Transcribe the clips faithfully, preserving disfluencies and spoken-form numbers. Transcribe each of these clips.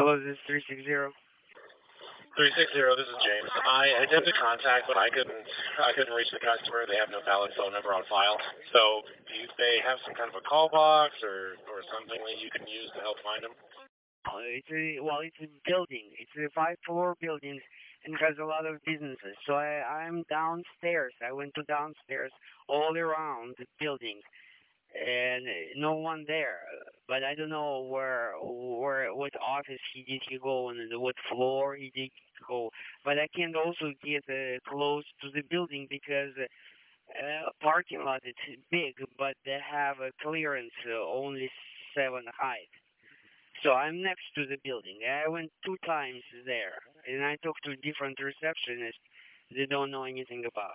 Hello, this is three six zero. three six zero, this is James. I attempted contact, but I couldn't I couldn't reach the customer. They have no valid phone number on file. So do you, they have some kind of a call box or, or something that you can use to help find them? Uh, it's a well, it's a building. It's a five floor building and has a lot of businesses. So I I'm downstairs. I went to downstairs all around the building and uh, no one there. But I don't know where where what office he did he go and what floor he did go. But I can't also get uh, close to the building because. Uh, uh, parking lot it's big, but they have a clearance uh, only seven height. So I'm next to the building. I went two times there, and I talked to different receptionists. They don't know anything about.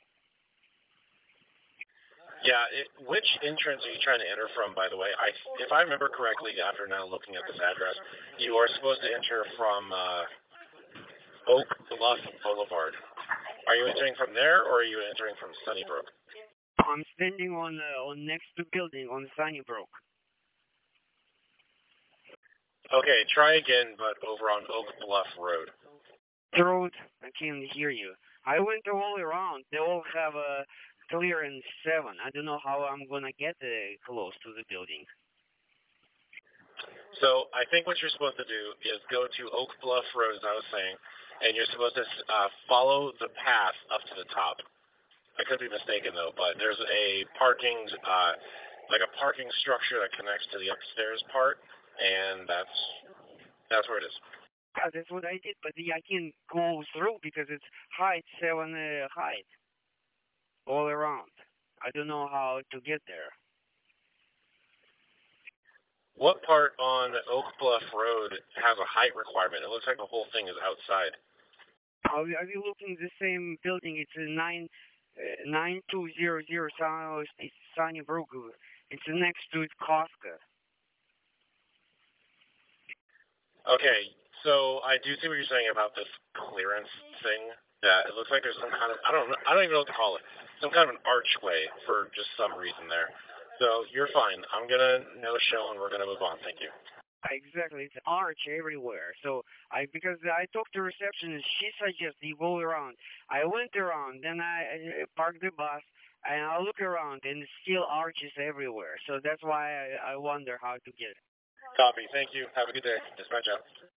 Yeah, it, which entrance are you trying to enter from, by the way? I, if I remember correctly, after now looking at this address, you are supposed to enter from uh, Oak Bluff Boulevard. Are you entering from there, or are you entering from Sunnybrook? I'm standing on uh, on next to building on Sunnybrook. Okay, try again, but over on Oak Bluff Road. Road, I can't hear you. I went all around. They all have a clearance seven. I don't know how I'm gonna get uh, close to the building. So I think what you're supposed to do is go to Oak Bluff Road, as I was saying, and you're supposed to uh, follow the path up to the top. I could be mistaken though, but there's a parking, uh, like a parking structure that connects to the upstairs part, and that's that's where it is. Yeah, that's what I did, but I can't go through because it's height seven uh, height all around. I don't know how to get there. What part on Oak Bluff Road has a height requirement? It looks like the whole thing is outside. Are we, are we looking at the same building? It's a nine uh, nine two zero zero South Sunnybrook. It's next to Costco. Okay, so I do see what you're saying about this clearance thing. That it looks like there's some kind of I don't know I don't even know what to call it. Some kind of an archway for just some reason there. So you're fine. I'm gonna no show and we're gonna move on. Thank you. Exactly, it's arch everywhere. So I because I talked to receptionist, she suggests you go around. I went around, then I, I parked the bus, and I look around, and still arches everywhere. So that's why I, I wonder how to get it. Copy. Thank you. Have a good day. Dispatch out.